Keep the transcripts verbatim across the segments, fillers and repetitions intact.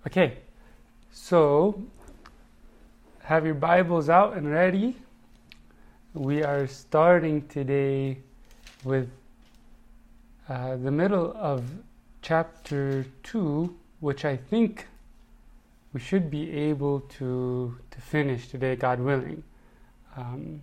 Okay, so have your Bibles out and ready. We are starting today with uh, the middle of chapter two, which I think we should be able to to finish today, God willing. Um,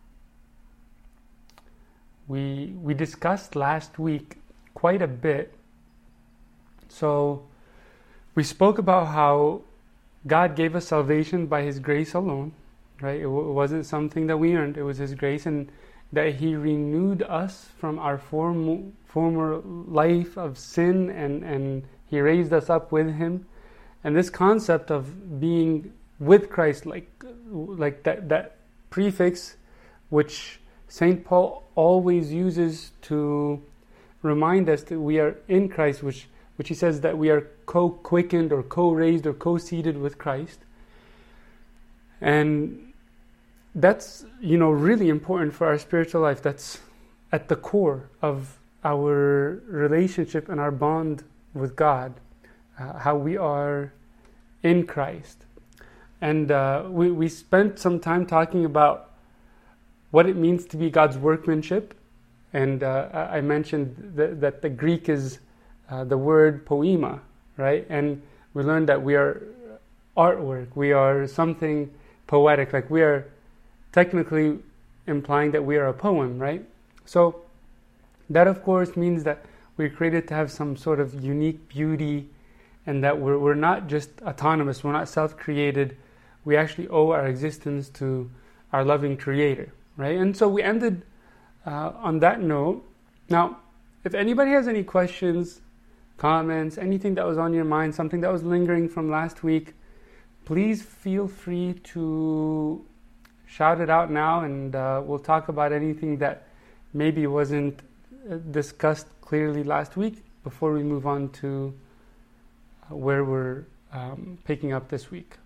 we we discussed last week quite a bit. So we spoke about how God gave us salvation by His grace alone, right? It, w- it wasn't something that we earned. It was His grace, and that He renewed us from our form, former life of sin, and, and He raised us up with Him. And this concept of being with Christ, like like that, that prefix, which Saint Paul always uses to remind us that we are in Christ, which which he says that we are co-quickened or co-raised or co-seated with Christ. And that's, you know, really important for our spiritual life. That's at the core of our relationship and our bond with God, uh, how we are in Christ. And uh, we, we spent some time talking about what it means to be God's workmanship. And uh, I mentioned that, that the Greek is Uh, the word poema, right? And we learned that we are artwork, we are something poetic, like we are technically implying that we are a poem, right? So that of course means that we're created to have some sort of unique beauty, and that we're, we're not just autonomous, we're not self-created, we actually owe our existence to our loving Creator, right? And so we ended uh, on that note. Now, if anybody has any questions, comments, anything that was on your mind, something that was lingering from last week, please feel free to shout it out now, and uh, we'll talk about anything that maybe wasn't discussed clearly last week before we move on to where we're um, picking up this week.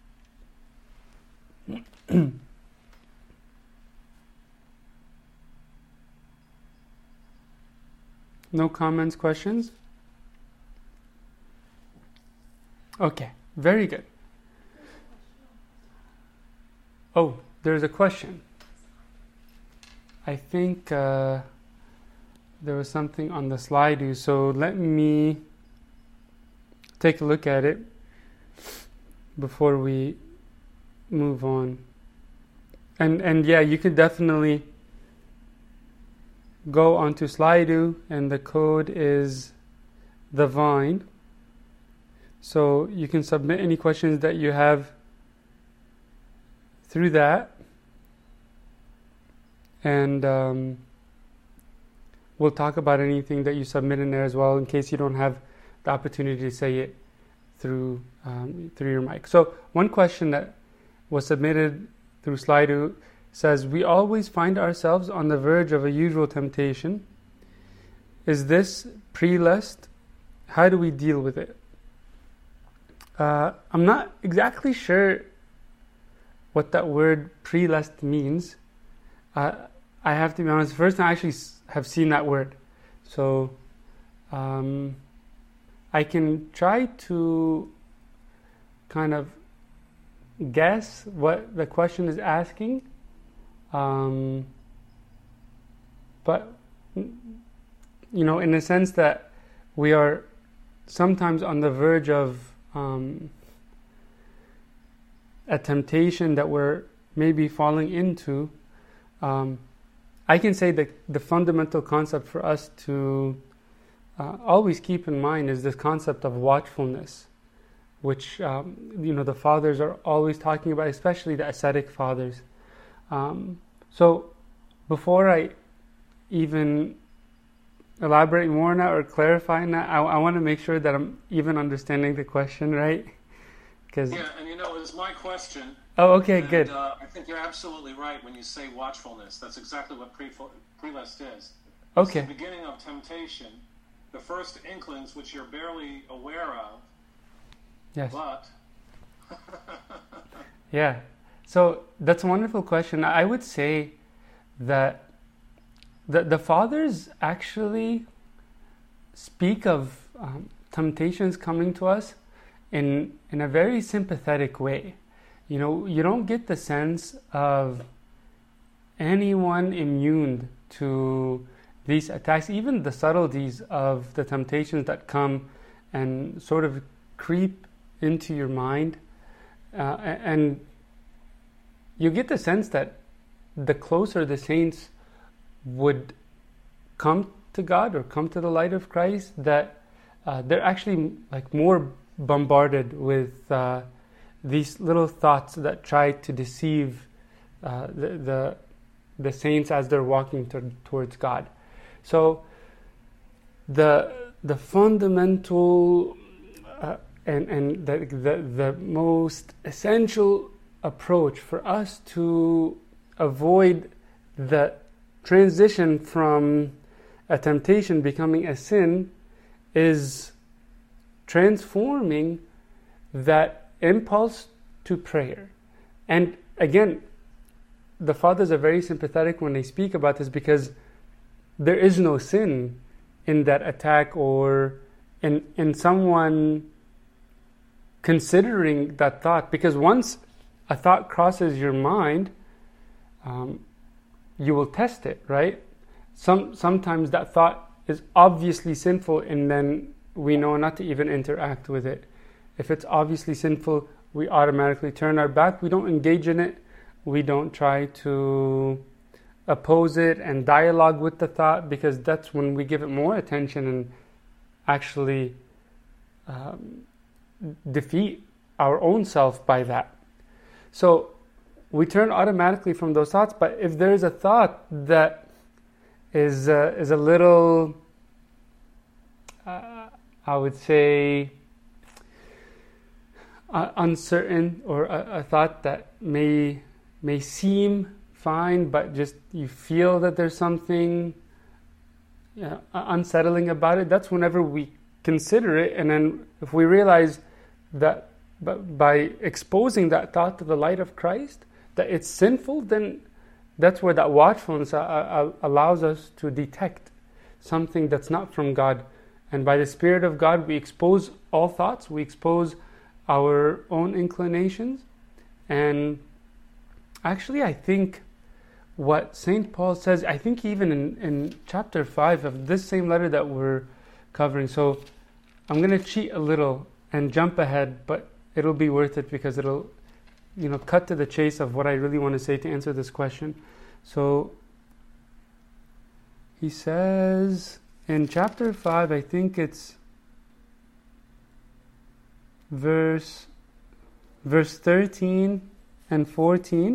No comments, questions? Okay, very good. Oh, there's a question. I think uh, there was something on the slide, so let me take a look at it before we move on. And and yeah, you could definitely go onto Slido, and the code is the Vine. So you can submit any questions that you have through that, and um, we'll talk about anything that you submit in there as well, in case you don't have the opportunity to say it through um, through your mic. So one question that was submitted through Slido says, we always find ourselves on the verge of a usual temptation. Is this pre-lust? How do we deal with it? Uh, I'm not exactly sure what that word pre-lust means. Uh, I have to be honest, first time I actually have seen that word. So um, I can try to kind of guess what the question is asking. Um, but, you know, in the sense that we are sometimes on the verge of um, a temptation that we're maybe falling into, um, I can say that the fundamental concept for us to uh, always keep in mind is this concept of watchfulness, which, um, you know, the fathers are always talking about, especially the ascetic fathers. Um, so before I even elaborate more on that or clarify on that, I, I want to make sure that I'm even understanding the question right. Cause yeah, and you know, it was my question. Oh, okay, and, good. Uh, I think you're absolutely right when you say watchfulness. That's exactly what pre- pre-lust is. Okay. It's the beginning of temptation, the first inklings which you're barely aware of. Yes. But. Yeah. So that's a wonderful question. I would say that the the fathers actually speak of um, temptations coming to us in in a very sympathetic way. You know, you don't get the sense of anyone immune to these attacks, even the subtleties of the temptations that come and sort of creep into your mind. Uh, and you get the sense that the closer the saints would come to God or come to the light of Christ, that uh, they're actually like more bombarded with uh, these little thoughts that try to deceive uh, the, the the saints as they're walking to, towards God. So the the fundamental uh, and and the, the the most essential approach for us to avoid the transition from a temptation becoming a sin is transforming that impulse to prayer. And again, the fathers are very sympathetic when they speak about this, because there is no sin in that attack or in in someone considering that thought, because once a thought crosses your mind, um, you will test it, right? Some sometimes that thought is obviously sinful, and then we know not to even interact with it. If it's obviously sinful, we automatically turn our back. We don't engage in it. We don't try to oppose it and dialogue with the thought, because that's when we give it more attention and actually um, defeat our own self by that. So we turn automatically from those thoughts. But if there is a thought that is uh, is a little, uh, I would say, uh, uncertain, or a, a thought that may may seem fine, but just you feel that there's something you know, unsettling about it, that's whenever we consider it. And then if we realize that by exposing that thought to the light of Christ, that it's sinful, then that's where that watchfulness allows us to detect something that's not from God. And by the Spirit of God, we expose all thoughts, we expose our own inclinations. And actually, I think what Saint Paul says, I think even in, in chapter five of this same letter that we're covering. So I'm going to cheat a little and jump ahead, but it'll be worth it, because it'll, you know, cut to the chase of what I really want to say to answer this question. So he says in chapter five, I think it's verse verse thirteen and fourteen.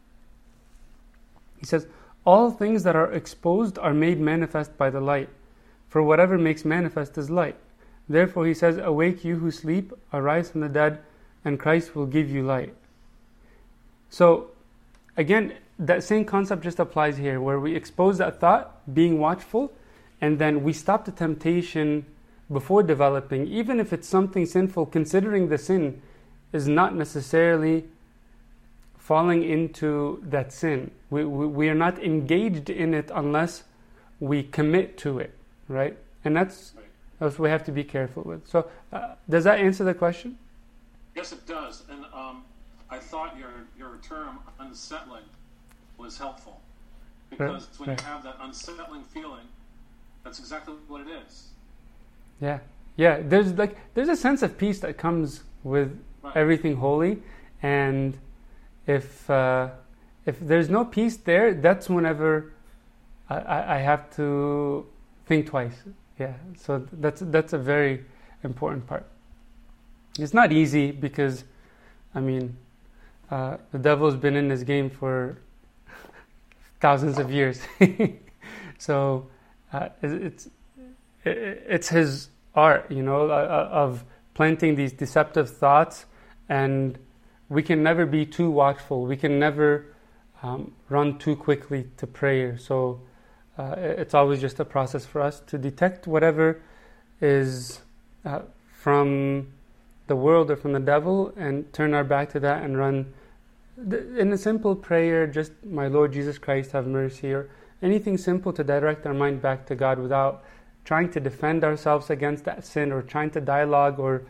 He says, all things that are exposed are made manifest by the light, for whatever makes manifest is light. Therefore he says, awake you who sleep, arise from the dead, and Christ will give you light. So again, that same concept just applies here, where we expose that thought, being watchful, and then we stop the temptation before developing. Even if it's something sinful, considering the sin is not necessarily falling into that sin. We, we, we are not engaged in it unless we commit to it, right? And that's, right. that's what we have to be careful with. So uh, does that answer the question? Yes, it does. And um, I thought your your term unsettling was helpful, because right. when right. you have that unsettling feeling, that's exactly what it is. Yeah, yeah. There's like there's a sense of peace that comes with right. everything holy, and if uh, if there's no peace there, that's whenever I, I have to think twice. Yeah, so that's that's a very important part. It's not easy, because, I mean, uh, the devil's been in this game for thousands of years. So uh, it's it's his art, you know, of planting these deceptive thoughts, and we can never be too watchful. We can never um, run too quickly to prayer. So uh, it's always just a process for us to detect whatever is uh, from the world or from the devil, and turn our back to that and run in a simple prayer, just my Lord Jesus Christ, have mercy, or anything simple to direct our mind back to God, without trying to defend ourselves against that sin, or trying to dialogue, or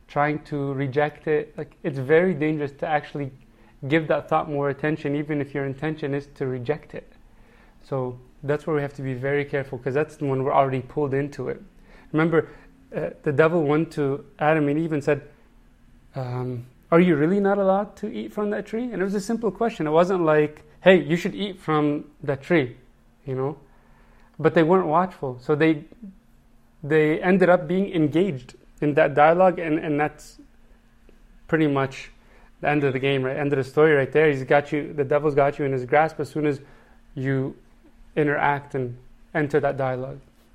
trying to reject it. Like, it's very dangerous to actually give that thought more attention, even if your intention is to reject it. So that's where we have to be very careful, because that's when we're already pulled into it. Remember, uh, the devil went to Adam and Eve and said, um, are you really not allowed to eat from that tree? And it was a simple question. It wasn't like, hey, you should eat from that tree, you know. But they weren't watchful. So they they ended up being engaged in that dialogue, and, and that's pretty much the end of the game, right? End of the story right there. He's got you, the devil's got you in his grasp as soon as you interact and enter that dialogue.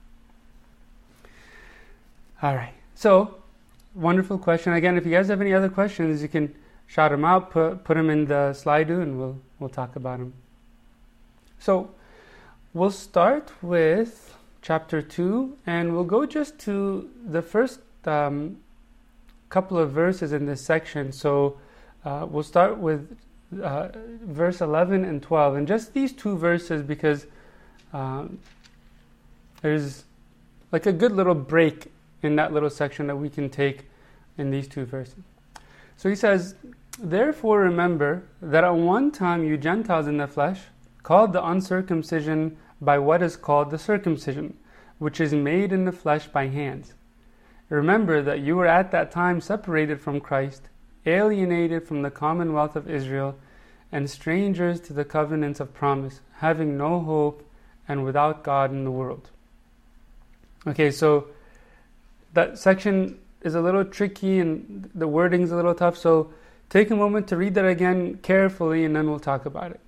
All right. So, wonderful question. Again, if you guys have any other questions, you can shout them out, put put them in the Slido, and we'll we'll talk about them. So, we'll start with chapter two, and we'll go just to the first um, couple of verses in this section. So, uh, we'll start with uh, verse eleven and twelve, and just these two verses, because um, there's like a good little break in that little section that we can take in these two verses. So he says, therefore remember that at one time you Gentiles in the flesh, called the uncircumcision by what is called the circumcision, which is made in the flesh by hands. Remember that you were at that time separated from Christ, alienated from the commonwealth of Israel, and strangers to the covenants of promise, having no hope and without God in the world. Okay, so that section is a little tricky and the wording's a little tough, so take a moment to read that again carefully, and then we'll talk about it.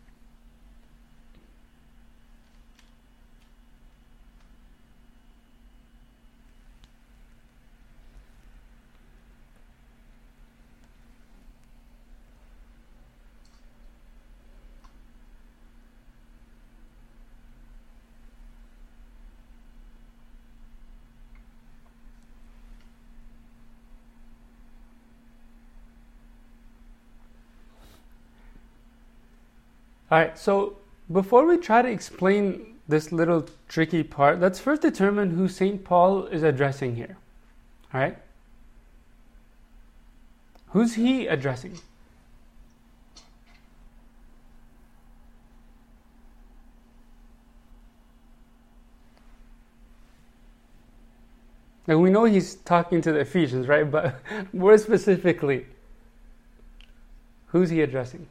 Alright, so before we try to explain this little tricky part, let's first determine who Saint Paul is addressing here. Alright? Who's he addressing? And we know he's talking to the Ephesians, right? But more specifically, who's he addressing?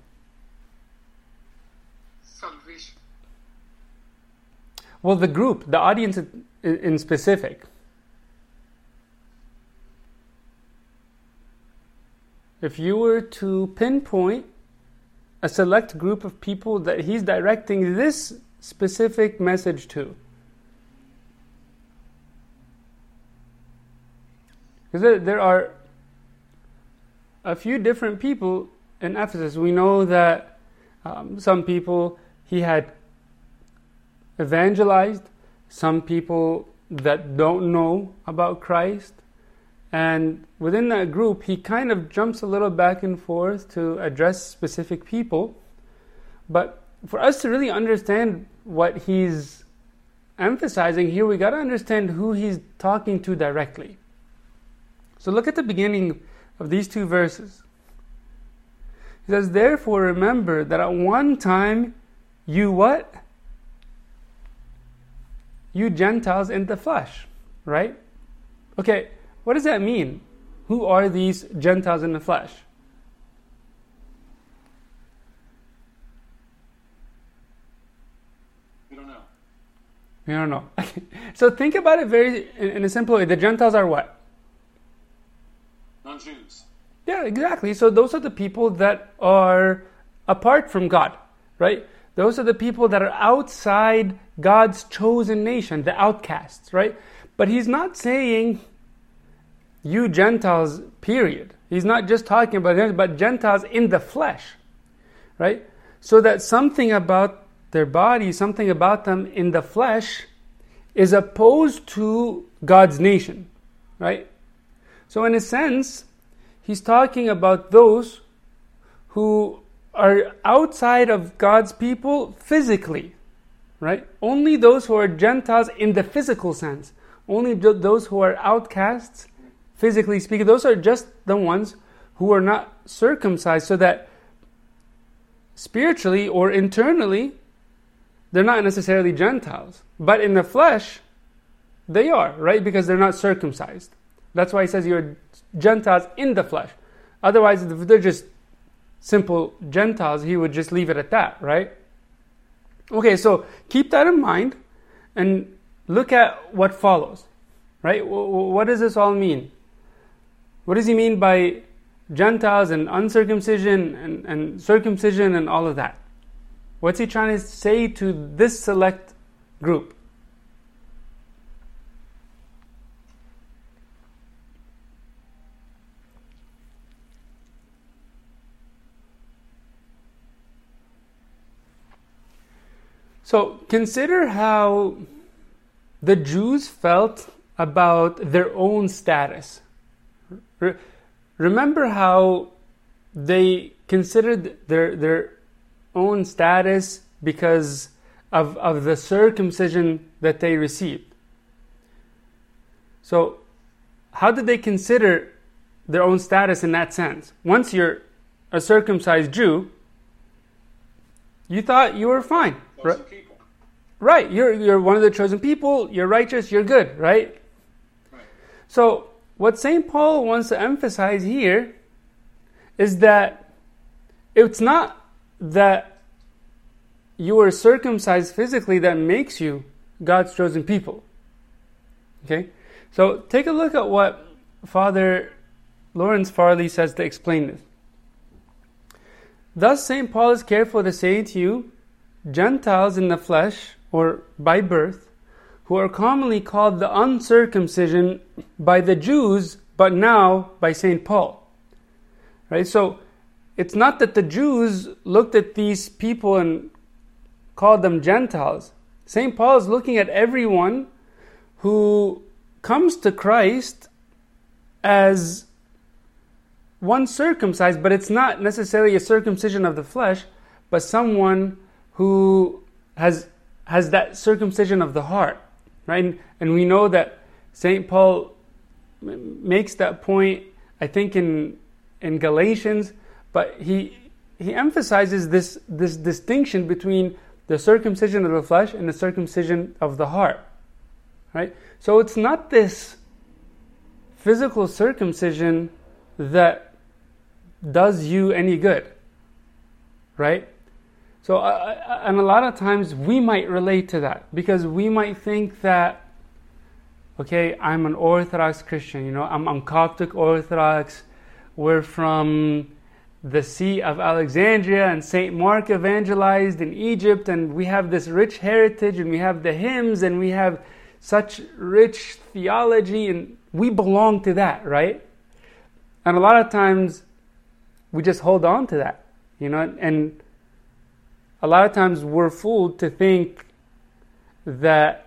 Salvation. Well, the group, the audience in specific. If you were to pinpoint a select group of people that he's directing this specific message to, because there, there are a few different people in Ephesus. We know that um, some people he had evangelized, some people that don't know about Christ, and within that group he kind of jumps a little back and forth to address specific people. But for us to really understand what he's emphasizing here, we got to understand who he's talking to directly. So look at the beginning of these two verses. He says, therefore remember that at one time you what? You Gentiles in the flesh, right? Okay, what does that mean? Who are these Gentiles in the flesh? We don't know. We don't know. So think about it very in, in a simple way. The Gentiles are what? Non-Jews. Yeah, exactly. So those are the people that are apart from God, right? Those are the people that are outside God's chosen nation, the outcasts, right? But he's not saying you Gentiles, period. He's not just talking about them, but Gentiles in the flesh, right? So that something about their body, something about them in the flesh is opposed to God's nation, right? So in a sense, he's talking about those who are outside of God's people physically, right? Only those who are Gentiles in the physical sense. Only those who are outcasts physically speaking. Those are just the ones who are not circumcised, so that spiritually or internally, they're not necessarily Gentiles. But in the flesh, they are, right? Because they're not circumcised. That's why he says you're Gentiles in the flesh. Otherwise, if they're just simple Gentiles, he would just leave it at that, right? Okay, so keep that in mind and look at what follows, right? What does this all mean? What does he mean by Gentiles and uncircumcision and, and circumcision and all of that? What's he trying to say to this select group? So consider how the Jews felt about their own status. Re- remember how they considered their their own status because of, of the circumcision that they received. So how did they consider their own status in that sense? Once you're a circumcised Jew, you thought you were fine. Right? Right, you're you're one of the chosen people, you're righteous, you're good, right? Right. So what Saint Paul wants to emphasize here is that it's not that you are circumcised physically that makes you God's chosen people. Okay? So take a look at what Father Lawrence Farley says to explain this. Thus Saint Paul is careful to say to you, Gentiles in the flesh, or by birth, who are commonly called the uncircumcision by the Jews, but now by Saint Paul. Right? So it's not that the Jews looked at these people and called them Gentiles. Saint Paul is looking at everyone who comes to Christ as one circumcised, but it's not necessarily a circumcision of the flesh, but someone who has has that circumcision of the heart, right? And, and we know that Saint Paul m- makes that point, I think, in in Galatians, but he he emphasizes this this distinction between the circumcision of the flesh and the circumcision of the heart, right? So it's not this physical circumcision that does you any good, right? So, uh, and a lot of times we might relate to that because we might think that, okay, I'm an Orthodox Christian, you know, I'm, I'm Coptic Orthodox, we're from the See of Alexandria, and Saint Mark evangelized in Egypt, and we have this rich heritage, and we have the hymns, and we have such rich theology, and we belong to that, right? And a lot of times we just hold on to that, you know, and a lot of times we're fooled to think that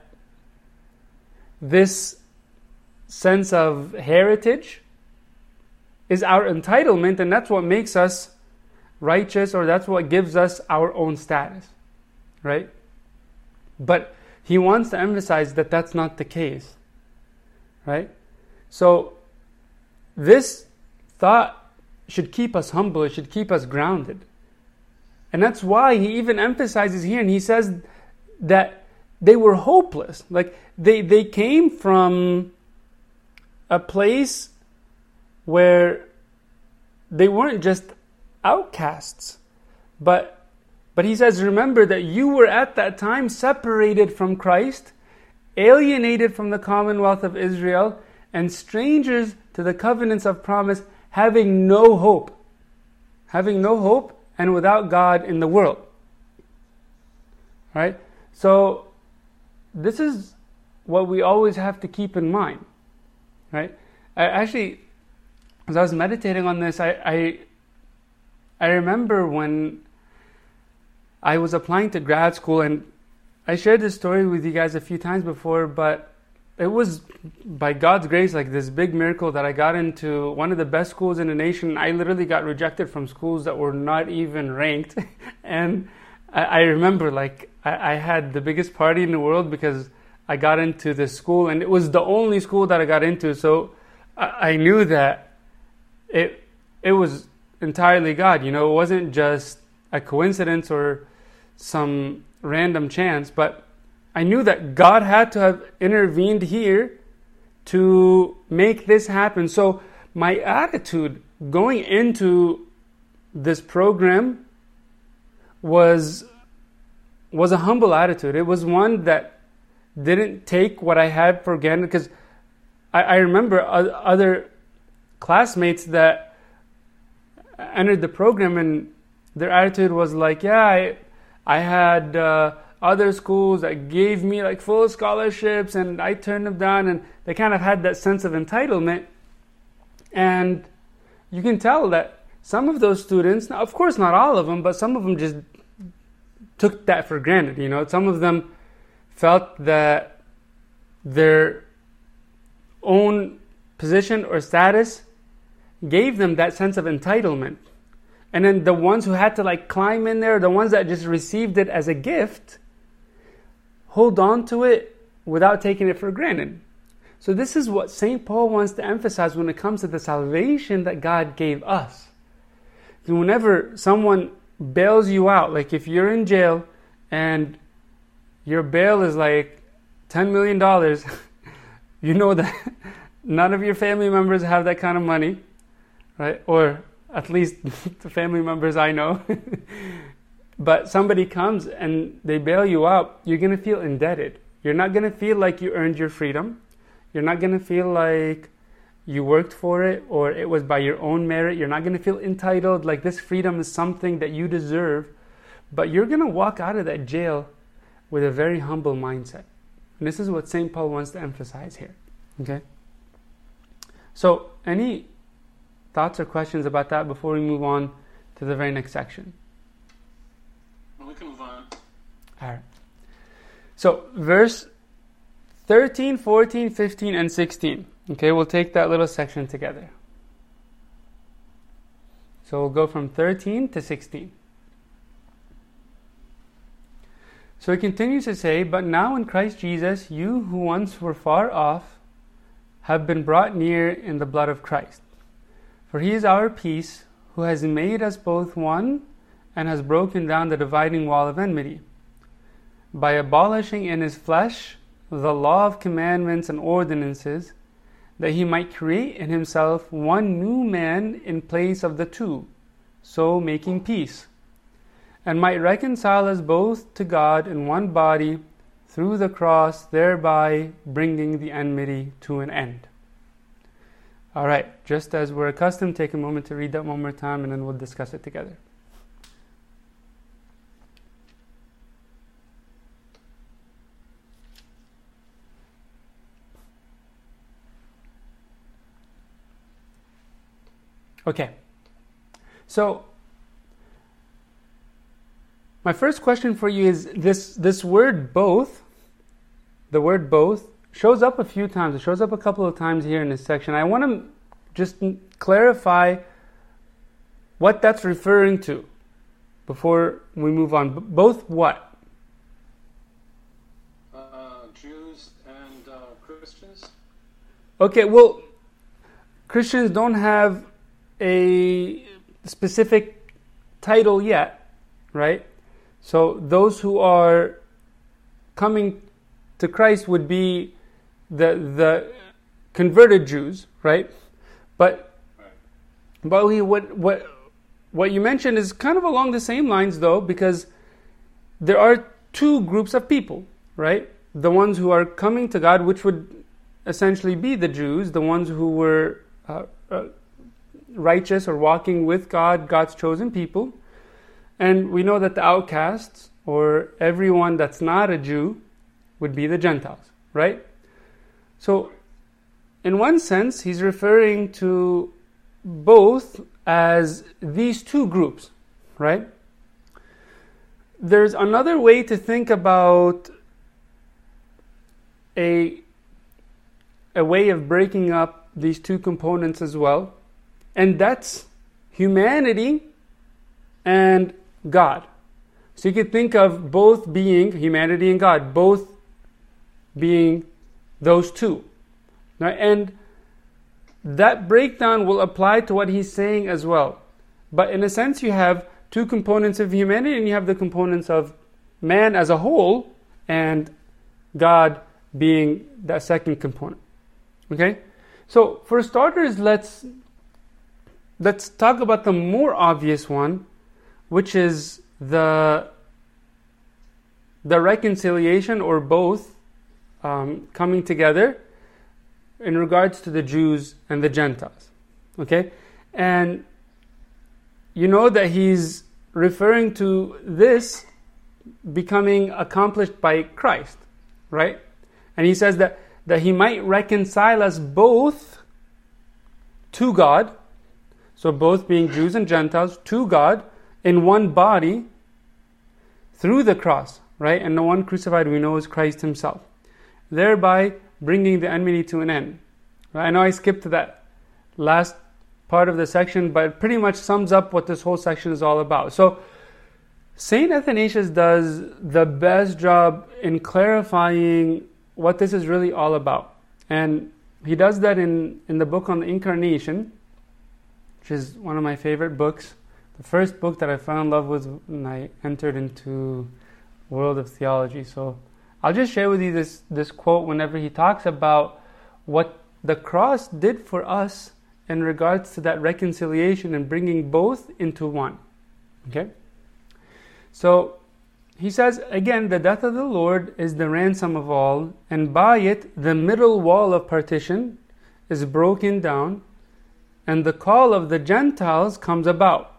this sense of heritage is our entitlement, and that's what makes us righteous, or that's what gives us our own status, right? But he wants to emphasize that that's not the case, right? So this thought should keep us humble, it should keep us grounded. And that's why he even emphasizes here, and he says that they were hopeless. Like, they, they came from a place where they weren't just outcasts. But, but he says, remember that you were at that time separated from Christ, alienated from the commonwealth of Israel, and strangers to the covenants of promise, having no hope. Having no hope and without God in the world. Right? So, this is what we always have to keep in mind. Right? I actually, as I was meditating on this, I, I, I remember when I was applying to grad school, and I shared this story with you guys a few times before, but it was by God's grace, like this big miracle, that I got into one of the best schools in the nation. I literally got rejected from schools that were not even ranked. And I, I remember, like, I, I had the biggest party in the world because I got into this school, and it was the only school that I got into. So I, I knew that it it was entirely God. You know, it wasn't just a coincidence or some random chance, but I knew that God had to have intervened here to make this happen. So my attitude going into this program was was a humble attitude. It was one that didn't take what I had for granted, because I, I remember other classmates that entered the program and their attitude was like, yeah, I, I had uh, other schools that gave me like full scholarships and I turned them down, and they kind of had that sense of entitlement. And you can tell that some of those students, now of course not all of them, but some of them just took that for granted. You know, some of them felt that their own position or status gave them that sense of entitlement. And then the ones who had to like climb in there, the ones that just received it as a gift, hold on to it without taking it for granted. So this is what Saint Paul wants to emphasize when it comes to the salvation that God gave us. And whenever someone bails you out, like if you're in jail and your bail is like ten million dollars, you know that none of your family members have that kind of money, right? Or at least the family members I know. But somebody comes and they bail you out, you're going to feel indebted. You're not going to feel like you earned your freedom. You're not going to feel like you worked for it or it was by your own merit. You're not going to feel entitled, like this freedom is something that you deserve. But you're going to walk out of that jail with a very humble mindset. And this is what Saint Paul wants to emphasize here. Okay? So, any thoughts or questions about that before we move on to the very next section? Well, we can move on. All right. So, verse thirteen, fourteen, fifteen, and sixteen. Okay, we'll take that little section together. So, we'll go from thirteen to sixteen. So, it continues to say, "But now in Christ Jesus, you who once were far off have been brought near in the blood of Christ. For he is our peace, who has made us both one and has broken down the dividing wall of enmity, by abolishing in his flesh the law of commandments and ordinances, that he might create in himself one new man in place of the two, so making peace, and might reconcile us both to God in one body through the cross, thereby bringing the enmity to an end." All right, just as we're accustomed, take a moment to read that one more time and then we'll discuss it together. Okay, so my first question for you is this, this word both, the word both, shows up a few times. It shows up a couple of times here in this section. I want to just clarify what that's referring to before we move on. B- both what? Uh, Jews and uh, Christians? Okay, well, Christians don't have a specific title yet, right? So those who are coming to Christ would be the the converted Jews, right? But Right. but we, what what what you mentioned is kind of along the same lines, though, because there are two groups of people, right? The ones who are coming to God, which would essentially be the Jews, the ones who were uh, uh, righteous or walking with God, God's chosen people. And we know that the outcasts, or everyone that's not a Jew, would be the Gentiles, right? So, in one sense, he's referring to both as these two groups, right? There's another way to think about a, a way of breaking up these two components as well, and that's humanity and God. So you could think of both being humanity and God, both being those two. Right? And that breakdown will apply to what he's saying as well. But in a sense, you have two components of humanity, and you have the components of man as a whole, and God being that second component. Okay? So for starters, let's let's talk about the more obvious one, which is the the reconciliation, or both um, coming together in regards to the Jews and the Gentiles. Okay? And you know that he's referring to this becoming accomplished by Christ, right? And he says that, that he might reconcile us both to God, so both being Jews and Gentiles, to God in one body through the cross, right? And the one crucified we know is Christ himself, thereby bringing the enmity to an end. Right? I know I skipped to that last part of the section, but it pretty much sums up what this whole section is all about. So Saint Athanasius does the best job in clarifying what this is really all about. And he does that in, in the book on the Incarnation, which is one of my favorite books. The first book that I fell in love with when I entered into world of theology. So I'll just share with you this, this quote whenever he talks about what the cross did for us in regards to that reconciliation and bringing both into one. Okay? So he says, again, the death of the Lord is the ransom of all, and by it the middle wall of partition is broken down, and the call of the Gentiles comes about.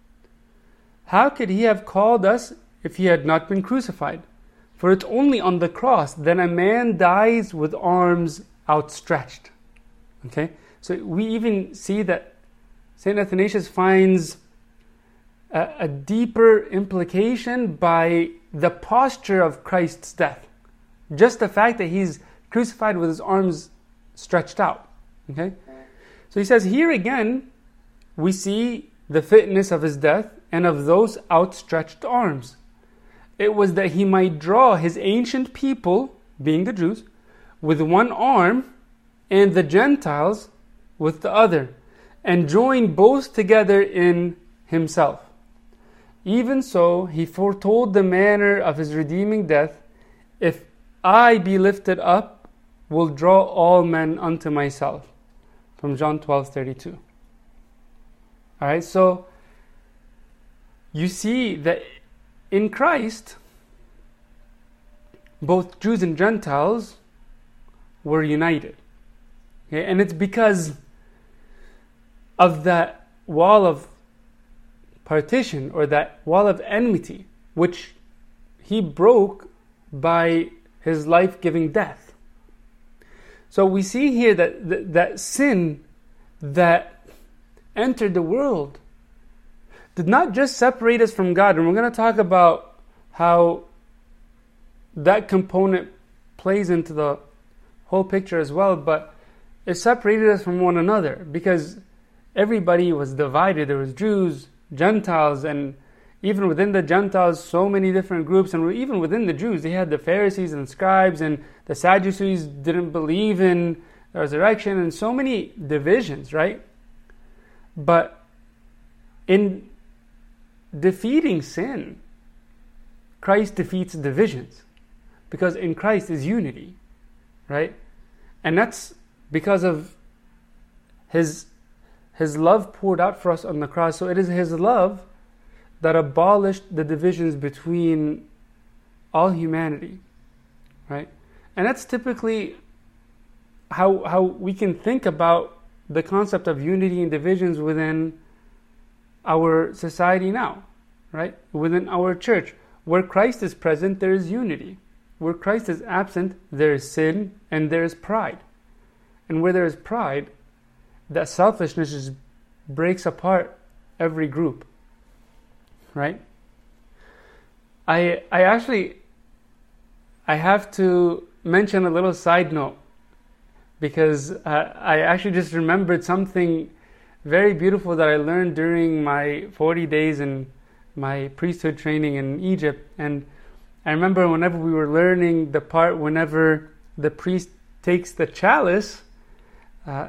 How could he have called us if he had not been crucified? For it's only on the cross that a man dies with arms outstretched. Okay? So we even see that Saint Athanasius finds a, a deeper implication by the posture of Christ's death. Just the fact that he's crucified with his arms stretched out. Okay? So he says, here again, we see the fitness of his death and of those outstretched arms. It was that he might draw his ancient people, being the Jews, with one arm, and the Gentiles with the other, and join both together in himself. Even so, he foretold the manner of his redeeming death. If I be lifted up, will draw all men unto myself. From John twelve thirty-two. Alright, so you see that in Christ, both Jews and Gentiles were united. Okay? And it's because of that wall of partition, or that wall of enmity, which he broke by his life-giving death. So we see here that that, that sin that entered the world did not just separate us from God, and we're going to talk about how that component plays into the whole picture as well, but it separated us from one another because everybody was divided. There was Jews, Gentiles, and even within the Gentiles, so many different groups, and even within the Jews, they had the Pharisees and scribes, and the Sadducees didn't believe in the resurrection, and so many divisions, right? But in defeating sin, Christ defeats divisions, because in Christ is unity, right? And that's because of his his love poured out for us on the cross. So it is his love that abolished the divisions between all humanity, right? And that's typically how how we can think about the concept of unity and divisions within our society now, right? Within our church. Where Christ is present, there is unity. Where Christ is absent, there is sin and there is pride. And where there is pride, that selfishness just breaks apart every group, right? I I actually I have to mention a little side note, because uh, I actually just remembered something very beautiful that I learned during my forty days in my priesthood training in Egypt. And I remember whenever we were learning the part whenever the priest takes the chalice, uh,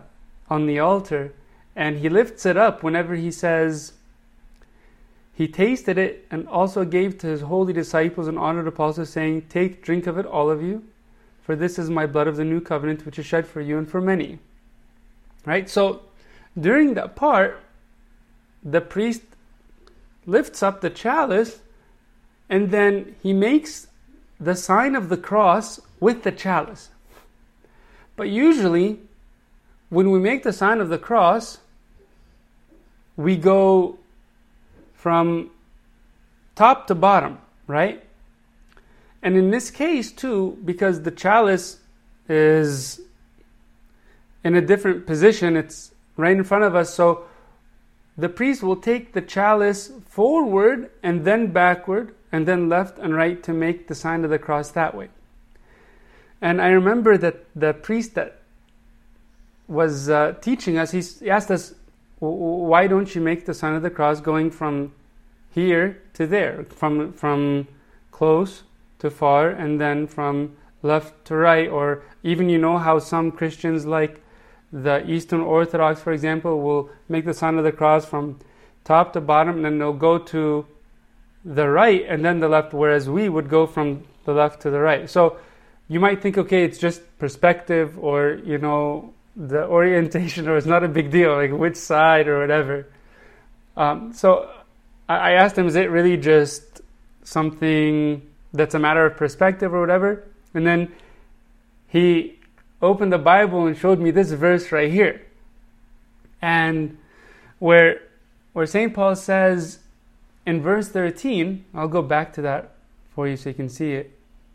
on the altar, and he lifts it up whenever he says, he tasted it and also gave to his holy disciples and honored apostles, saying, take, drink of it, all of you, for this is my blood of the new covenant, which is shed for you and for many. Right? So, during that part, the priest lifts up the chalice, and then he makes the sign of the cross with the chalice. But usually, when we make the sign of the cross, we go from top to bottom, right? And in this case too, because the chalice is in a different position, it's right in front of us, so the priest will take the chalice forward and then backward and then left and right to make the sign of the cross that way. And I remember that the priest that was uh, teaching us, he asked us, why don't you make the sign of the cross going from here to there, from from close to far, and then from left to right? Or even, you know how some Christians, like the Eastern Orthodox, for example, will make the sign of the cross from top to bottom, and then they'll go to the right and then the left, whereas we would go from the left to the right. So you might think, okay, it's just perspective, or, you know, the orientation, or it's not a big deal, like which side or whatever. Um, so I, I asked him, is it really just something that's a matter of perspective or whatever? And then he opened the Bible and showed me this verse right here, and where where Saint Paul says in verse thirteen, I'll go back to that for you so you can see it.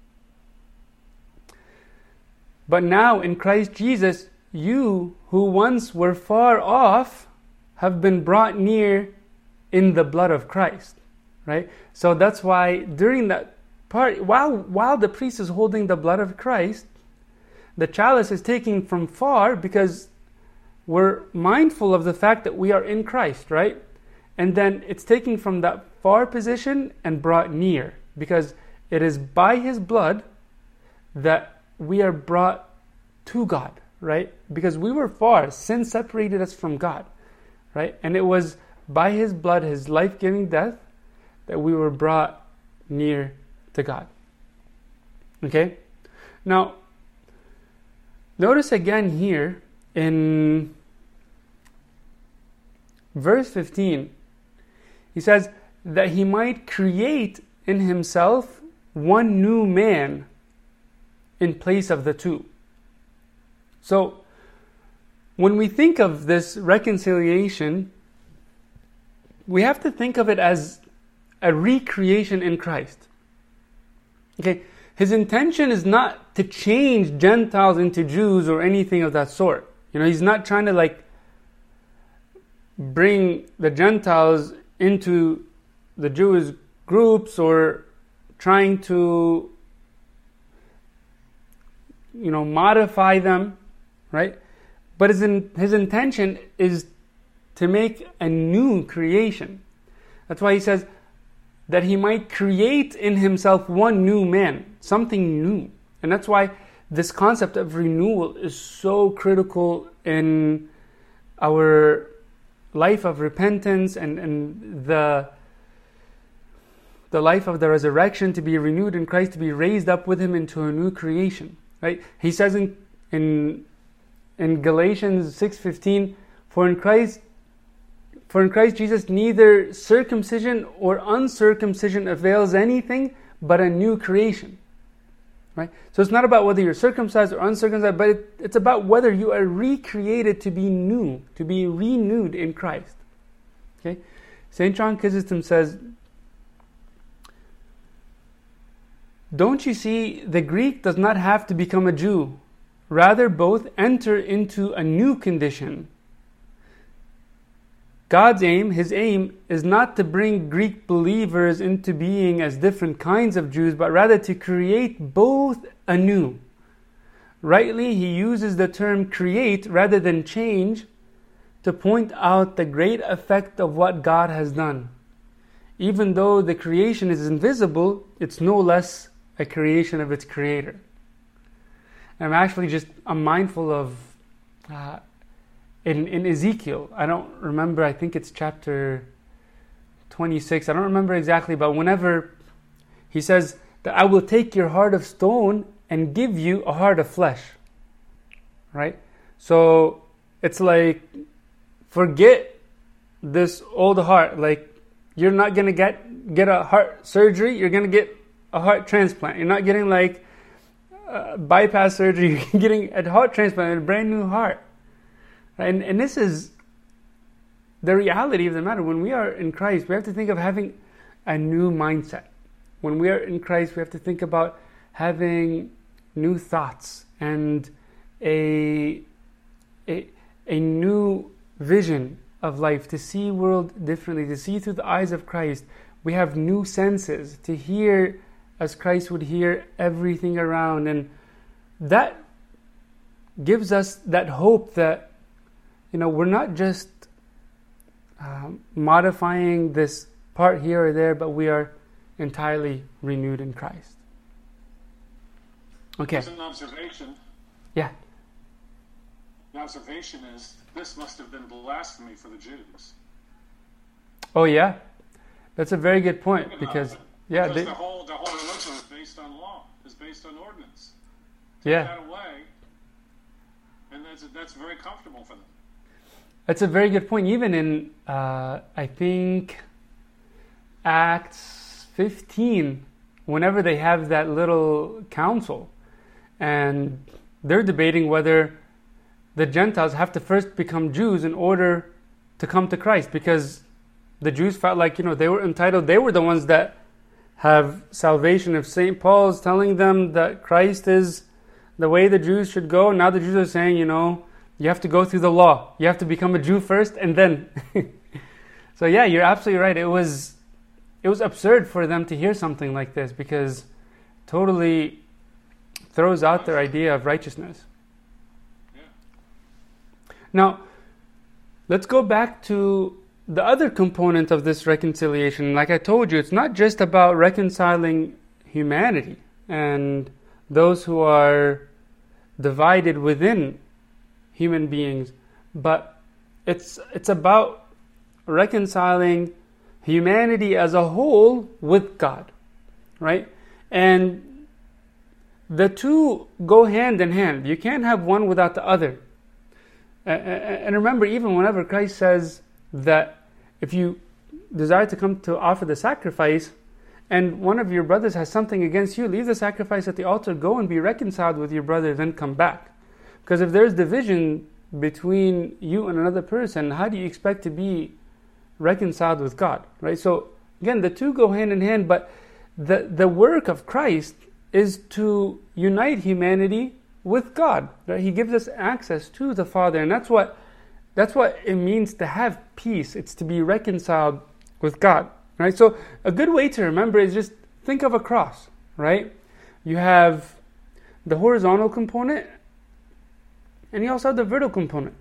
But now in Christ Jesus, you who once were far off have been brought near in the blood of Christ. Right? So that's why during that part, while while the priest is holding the blood of Christ, the chalice is taken from far, because we're mindful of the fact that we are in Christ, right? And then it's taken from that far position and brought near, because it is by His blood that we are brought to God, right? Because we were far, sin separated us from God, right? And it was by His blood, His life-giving death, that we were brought near to God. Okay? Now, notice again here in verse fifteen, he says that He might create in Himself one new man in place of the two. So, when we think of this reconciliation, we have to think of it as a recreation in Christ. Okay, His intention is not to change Gentiles into Jews or anything of that sort. You know, He's not trying to like bring the Gentiles into the Jewish groups, or trying to, you know, modify them, right? But his, in, his intention is to make a new creation. That's why he says that He might create in Himself one new man, something new. And that's why this concept of renewal is so critical in our life of repentance, and, and the the life of the resurrection, to be renewed in Christ, to be raised up with Him into a new creation. Right? He says in in in Galatians six fifteen, for in Christ for in Christ Jesus neither circumcision or uncircumcision avails anything, but a new creation. Right? So it's not about whether you're circumcised or uncircumcised, but it, it's about whether you are recreated to be new, to be renewed in Christ. Okay? Saint John Chrysostom says, don't you see, the Greek does not have to become a Jew. Rather, both enter into a new condition. God's aim, His aim, is not to bring Greek believers into being as different kinds of Jews, but rather to create both anew. Rightly, He uses the term create rather than change to point out the great effect of what God has done. Even though the creation is invisible, it's no less a creation of its Creator. And I'm actually just, I'm mindful of uh, in, in Ezekiel, I don't remember, I think it's chapter twenty-six, I don't remember exactly, but whenever he says that I will take your heart of stone and give you a heart of flesh, right? So it's like, forget this old heart. Like, you're not going to get get a heart surgery, you're going to get a heart transplant. You're not getting like uh, bypass surgery, you're getting a heart transplant, a brand new heart. And, and this is the reality of the matter. When we are in Christ, we have to think of having a new mindset. When we are in Christ, we have to think about having new thoughts and a, a, a new vision of life, to see world differently, to see through the eyes of Christ. We have new senses, to hear as Christ would hear everything around. And that gives us that hope that, you know, we're not just um, modifying this part here or there, but we are entirely renewed in Christ. Okay. As an observation. Yeah. The observation is, this must have been blasphemy for the Jews. Oh yeah, that's a very good point, because yeah, because they, the whole the whole religion is based on law, is based on ordinance. Take yeah, that away, and that's that's very comfortable for them. that's a very good point. Even in uh, I think Acts fifteen, whenever they have that little council, and they're debating whether the Gentiles have to first become Jews in order to come to Christ, because the Jews felt like, you know, they were entitled, they were the ones that have salvation. If Saint Paul's telling them that Christ is the way the Jews should go, now the Jews are saying, you know, you have to go through the law. You have to become a Jew first, and then. So yeah, you're absolutely right. It was, it was absurd for them to hear something like this, because totally throws out their idea of righteousness. Now, let's go back to the other component of this reconciliation. Like I told you, it's not just about reconciling humanity and those who are divided within human beings, but it's it's about reconciling humanity as a whole with God, right? And the two go hand in hand. You can't have one without the other. And remember, even whenever Christ says that if you desire to come to offer the sacrifice, and one of your brothers has something against you, leave the sacrifice at the altar, go and be reconciled with your brother, then come back. Because if there's division between you and another person, how do you expect to be reconciled with God, right? So again, the two go hand in hand, but the, the work of Christ is to unite humanity with God, right? He gives us access to the Father, and that's what that's what it means to have peace. It's to be reconciled with God, right? So a good way to remember is just think of a cross, right? You have the horizontal component, and you also have the vertical component.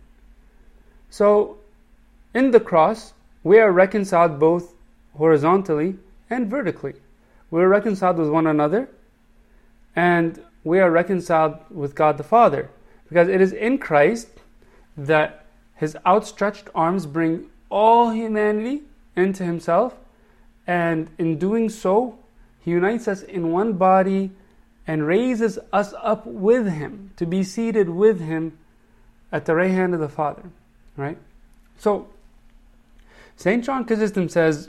So in the cross, we are reconciled both horizontally and vertically. We are reconciled with one another, and we are reconciled with God the Father, because it is in Christ that His outstretched arms bring all humanity into Himself, and in doing so, He unites us in one body and raises us up with Him to be seated with Him at the right hand of the Father, right? So, Saint John Chrysostom says,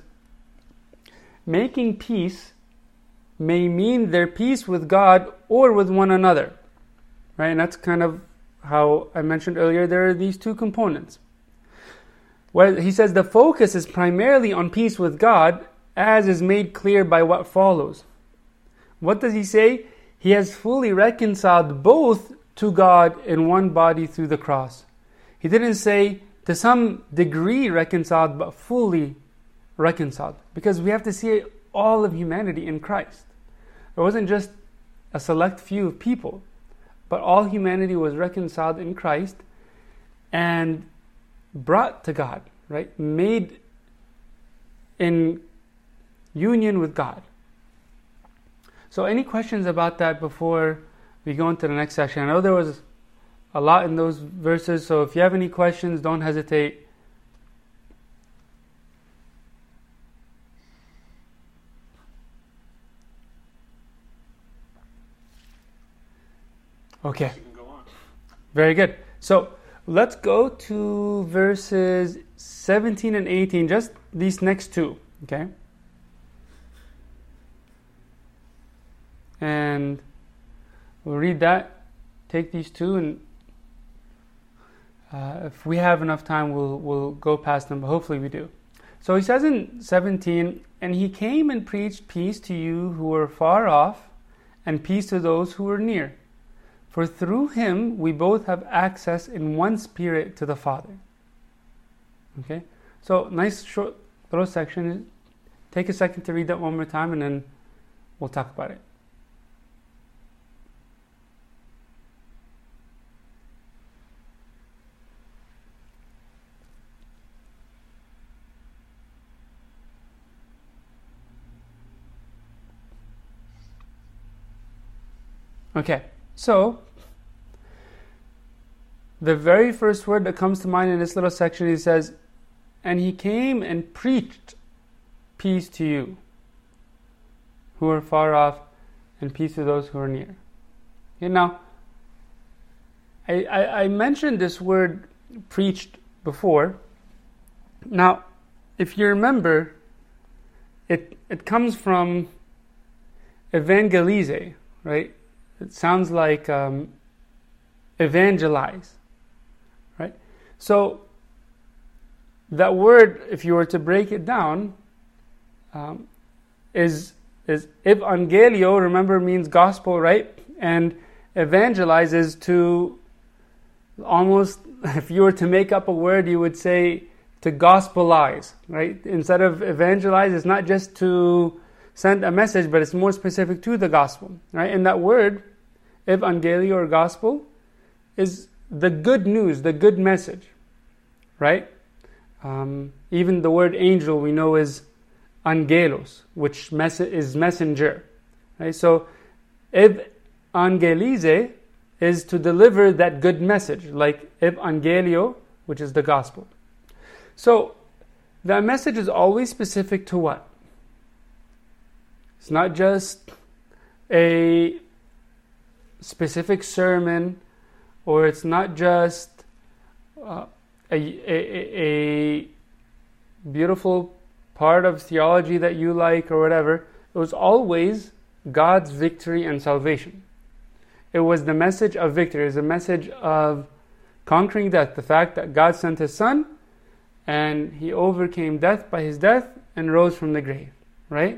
making peace may mean their peace with God or with one another, right? And that's kind of how I mentioned earlier, there are these two components. Where he says the focus is primarily on peace with God, as is made clear by what follows. What does he say? He has fully reconciled both to God in one body through the cross. He didn't say to some degree reconciled, but fully reconciled, because we have to see all of humanity in Christ. It wasn't just a select few of people, but all humanity was reconciled in Christ and brought to God, right? Made in union with God. So any questions about that before we go into the next section? I know there was a lot in those verses. So if you have any questions, don't hesitate. Okay. You can go on. Very good. So let's go to verses seventeen and eighteen, just these next two, okay? And we'll read that, take these two, and uh, if we have enough time, we'll, we'll go past them, but hopefully we do. So he says in seventeen, "And he came and preached peace to you who were far off, and peace to those who were near. For through him we both have access in one spirit to the Father." Okay? So, nice short little section. Take a second to read that one more time and then we'll talk about it. Okay. So, the very first word that comes to mind in this little section, he says, "And he came and preached peace to you who are far off, and peace to those who are near." Okay, now, I, I, I mentioned this word preached before. Now, if you remember, it it comes from evangelize, right? It sounds like um, evangelize, right? So that word, if you were to break it down, um, is is evangelio. Remember, means gospel, right? And evangelize is to almost, if you were to make up a word, you would say to gospelize, right? Instead of evangelize, it's not just to send a message, but it's more specific to the gospel, right? And that word, evangelio or gospel, is the good news, the good message, right? Um, even the word angel we know is angelos, which mes- is messenger, right? So, evangelize is to deliver that good message, like evangelio, which is the gospel. So, that message is always specific to what? It's not just a specific sermon, or it's not just uh, a, a, a beautiful part of theology that you like or whatever. It was always God's victory and salvation. It was the message of victory. It was a message of conquering death. The fact that God sent His Son and He overcame death by His death and rose from the grave, right?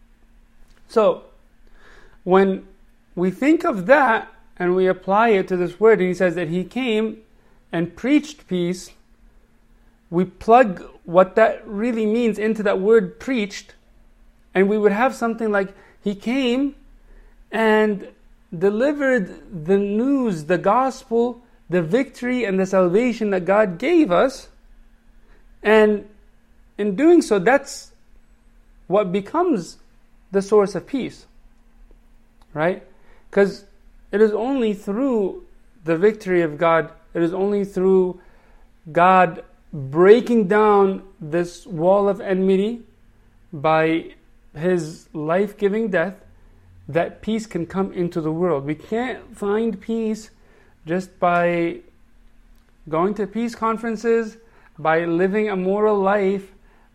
So, when we think of that and we apply it to this word, and he says that he came and preached peace, we plug what that really means into that word preached, and we would have something like, he came and delivered the news, the gospel, the victory and the salvation that God gave us, and in doing so, that's what becomes the source of peace, right? Because it is only through the victory of God, it is only through God breaking down this wall of enmity by His life-giving death, that peace can come into the world. We can't find peace just by going to peace conferences, by living a moral life,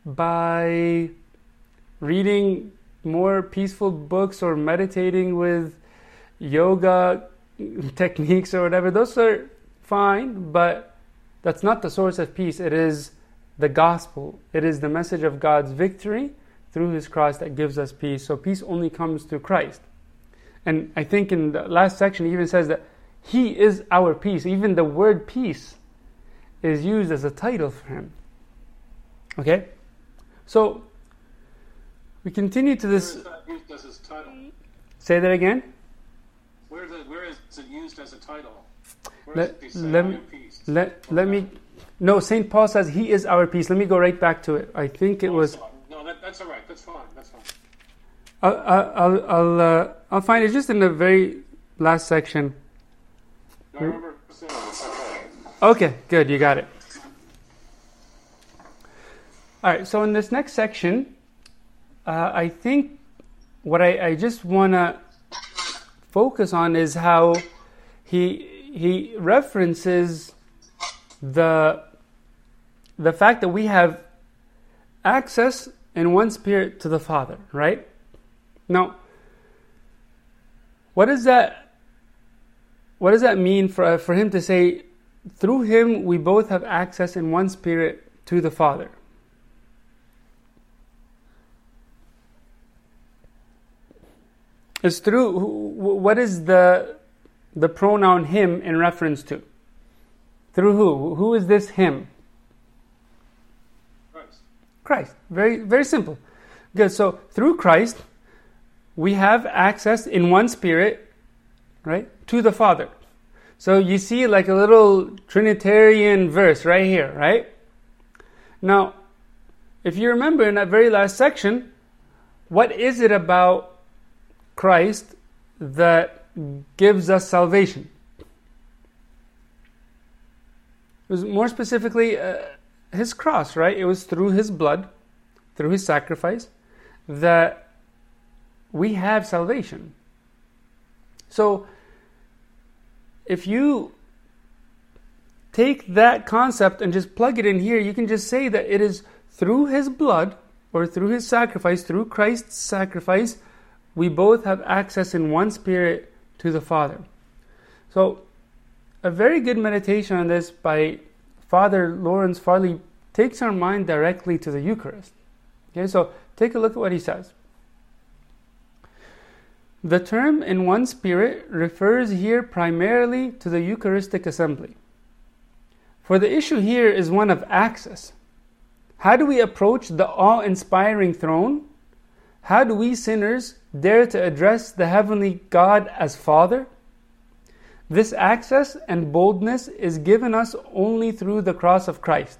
by reading more peaceful books or meditating with yoga techniques or whatever. Those are fine, but that's not the source of peace. It is the gospel. It is the message of God's victory through His cross that gives us peace. So peace only comes through Christ. And I think in the last section He even says that He is our peace. Even the word peace is used as a title for Him. Okay? So, we continue to this. Where is that used as His title? Say that again? Where is it, where is it used as a title? Where Let, does it say, let, "I me, am peace"? let, let me... No, Saint Paul says He is our peace. Let me go right back to it. I think it No, was... it's not. No, that, that's all right. That's fine. That's fine. I'll, I'll, I'll, uh, I'll find it just in the very last section. No, I remember saying Okay, good, you got it. All right, so in this next section, uh, I think what I, I just want to focus on is how he he references the the fact that we have access in one spirit to the Father, right? Now, what does that what does that mean for for him to say, through him we both have access in one spirit to the Father? It's through, what is the the pronoun him in reference to? Through who? Who is this him? Christ. Christ. Very, very simple. Good. So through Christ, we have access in one spirit, right, to the Father. So you see like a little Trinitarian verse right here, right? Now, if you remember in that very last section, what is it about Christ that gives us salvation? It was more specifically uh, his cross, right? It was through his blood, through his sacrifice, that we have salvation. So, if you take that concept and just plug it in here, you can just say that it is through his blood, or through his sacrifice, through Christ's sacrifice, we both have access in one spirit to the Father. So, a very good meditation on this by Father Lawrence Farley takes our mind directly to the Eucharist. Okay, so take a look at what he says. The term in one spirit refers here primarily to the Eucharistic assembly. For the issue here is one of access. How do we approach the awe-inspiring throne? How do we sinners dare to address the heavenly God as Father? This access and boldness is given us only through the cross of Christ,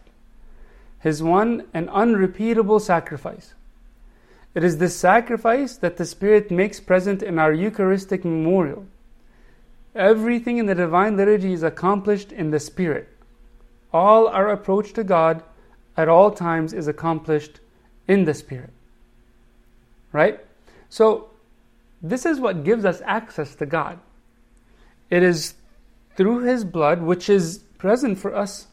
his one and unrepeatable sacrifice. It is this sacrifice that the Spirit makes present in our Eucharistic memorial. Everything in the Divine Liturgy is accomplished in the Spirit. All our approach to God at all times is accomplished in the Spirit. Right? So, this is what gives us access to God. It is through his blood, which is present for us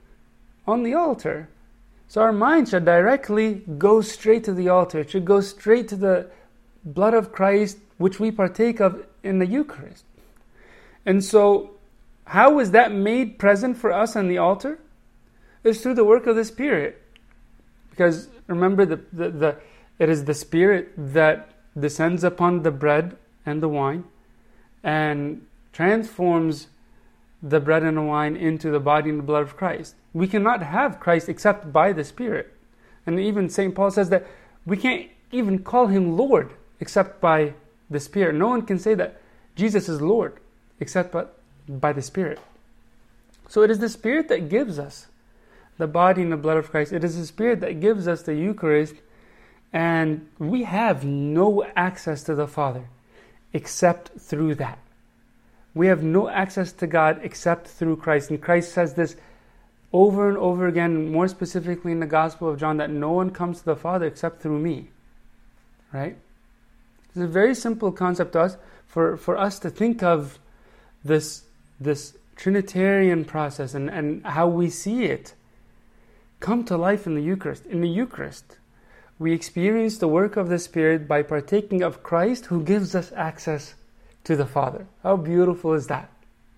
on the altar. So our mind should directly go straight to the altar. It should go straight to the blood of Christ, which we partake of in the Eucharist. And so, how is that made present for us on the altar? It's through the work of the Spirit. Because remember, the, the, the it is the Spirit that descends upon the bread and the wine and transforms the bread and the wine into the body and the blood of Christ. We cannot have Christ except by the Spirit. And even Saint Paul says that we can't even call him Lord except by the Spirit. No one can say that Jesus is Lord except by the Spirit. So it is the Spirit that gives us the body and the blood of Christ. It is the Spirit that gives us the Eucharist. And we have no access to the Father except through that. We have no access to God except through Christ. And Christ says this over and over again, more specifically in the Gospel of John, that no one comes to the Father except through me. Right? It's a very simple concept to us, for, for us to think of this, this Trinitarian process and, and how we see it come to life in the Eucharist. In the Eucharist, we experience the work of the Spirit by partaking of Christ, who gives us access to the Father. How beautiful is that?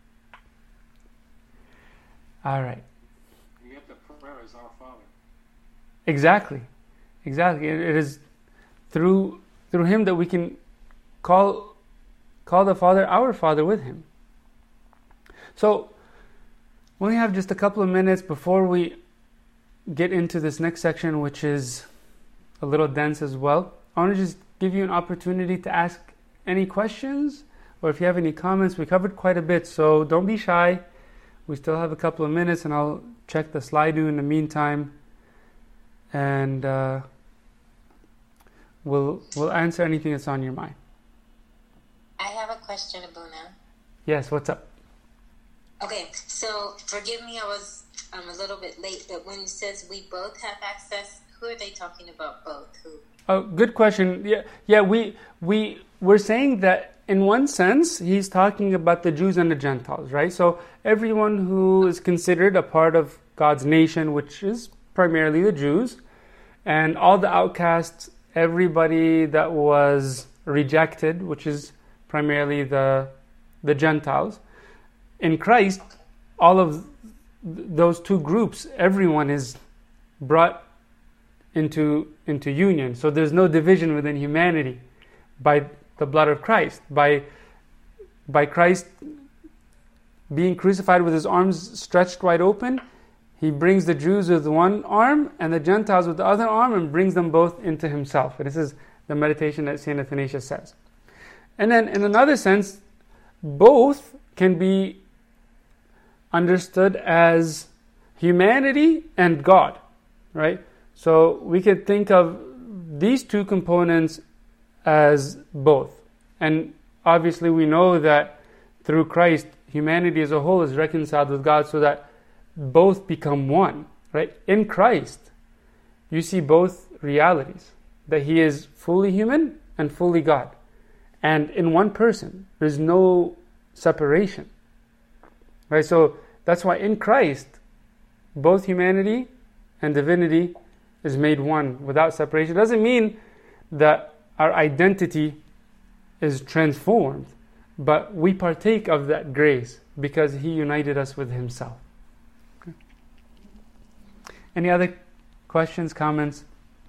All right. And yet the prayer is our Father. Exactly. Exactly. It is through through him that we can call call the Father our Father with him. So, we only have just a couple of minutes before we get into this next section, which is a little dense as well. I want to just give you an opportunity to ask any questions, or if you have any comments. We covered quite a bit, so don't be shy. We still have a couple of minutes, and I'll check the Slido in the meantime, and uh, we'll we'll answer anything that's on your mind. I have a question, Abuna. Yes, what's up? Okay, so forgive me, I was I'm a little bit late, but when it says we both have access, who are they talking about both? Who? Oh, good question. Yeah, yeah. We we we're saying that in one sense he's talking about the Jews and the Gentiles, right? So everyone who is considered a part of God's nation, which is primarily the Jews, and all the outcasts, everybody that was rejected, which is primarily the the Gentiles. In Christ, all of those two groups, everyone is brought into into union. So there's no division within humanity by the blood of Christ. By by Christ being crucified with his arms stretched wide open, he brings the Jews with one arm and the Gentiles with the other arm and brings them both into himself. And this is the meditation that Saint Athanasius says. And then in another sense, both can be understood as humanity and God, right? So we could think of these two components as both. And obviously we know that through Christ, humanity as a whole is reconciled with God so that both become one, right? In Christ, you see both realities, that he is fully human and fully God. And in one person, there's no separation, right? So that's why in Christ, both humanity and divinity is made one without separation. It doesn't mean that our identity is transformed, but we partake of that grace because he united us with himself. Okay. Any other questions, comments?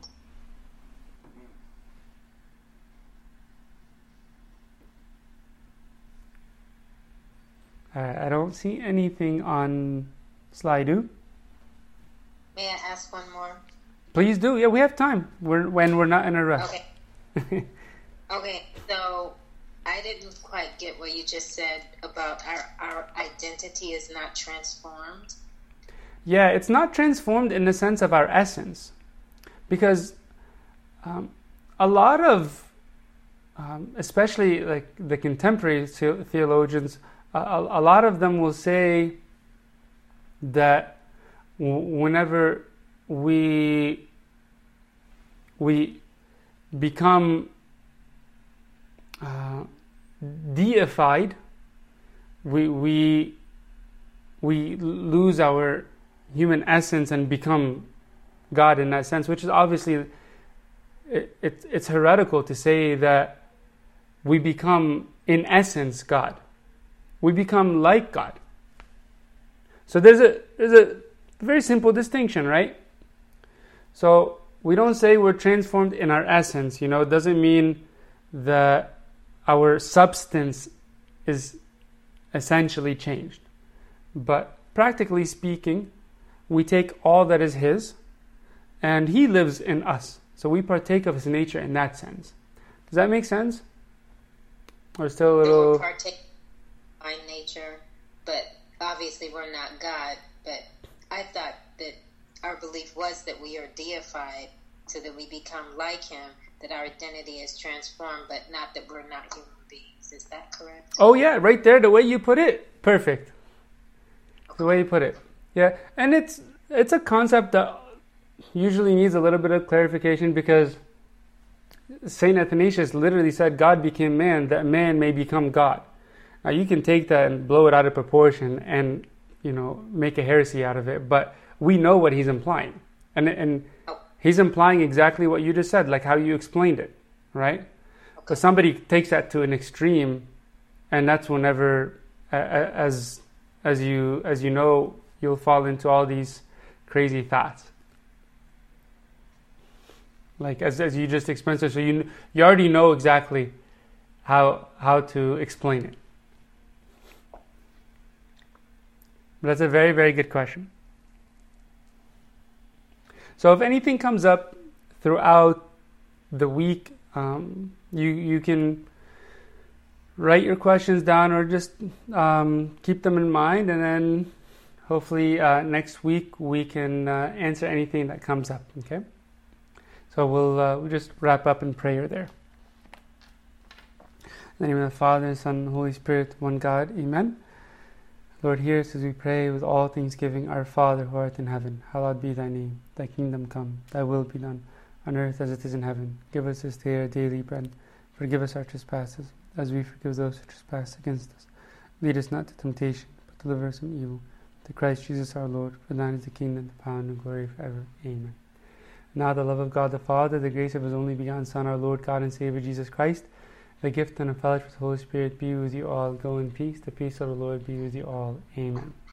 Uh, I don't see anything on Slido. May I ask one more? Please do. Yeah, we have time. We're when we're not in a rush. Okay. Okay. So I didn't quite get what you just said about our our identity is not transformed. Yeah, it's not transformed in the sense of our essence, because um, a lot of, um, especially like the contemporary the- theologians. A, a lot of them will say that w- whenever we we become uh, deified, we we we lose our human essence and become God in that sense, which is obviously it, it, it's heretical to say that we become in essence God. We become like God. So there's a there's a very simple distinction, right? So we don't say we're transformed in our essence. You know, it doesn't mean that our substance is essentially changed. But practically speaking, we take all that is his, and he lives in us. So we partake of his nature in that sense. Does that make sense? Or still a little... So we're partake by nature, but obviously we're not God. But I thought that our belief was that we are deified so that we become like him, that our identity is transformed, but not that we're not human beings. Is that correct? Oh yeah, right there, the way you put it, perfect. Okay. The way you put it. Yeah, and it's it's a concept that usually needs a little bit of clarification, because Saint Athanasius literally said God became man that man may become God. Now you can take that and blow it out of proportion and, you know, make a heresy out of it, but we know what he's implying. And and he's implying exactly what you just said, like how you explained it, right? But okay. Somebody takes that to an extreme, and that's whenever, uh, as as you as you know, you'll fall into all these crazy thoughts. Like as as you just explained it, so you you already know exactly how how to explain it. But that's a very, very good question. So if anything comes up throughout the week, um, you you can write your questions down, or just um, keep them in mind, and then hopefully uh, next week we can uh, answer anything that comes up. Okay. So we'll uh, we'll just wrap up in prayer there. In the name of the Father, and Son, and Holy Spirit, one God. Amen. Lord, hear us as we pray with all thanksgiving. Our Father, who art in heaven, hallowed be thy name. Thy kingdom come, thy will be done, on earth as it is in heaven. Give us this day our daily bread. Forgive us our trespasses, as we forgive those who trespass against us. Lead us not to temptation, but deliver us from evil. Through Christ Jesus our Lord, for thine is the kingdom, the power, and the glory forever. Amen. Now the love of God the Father, the grace of his only begotten Son, our Lord, God, and Savior, Jesus Christ, the gift and the fellowship of the Holy Spirit be with you all. Go in peace. The peace of the Lord be with you all. Amen.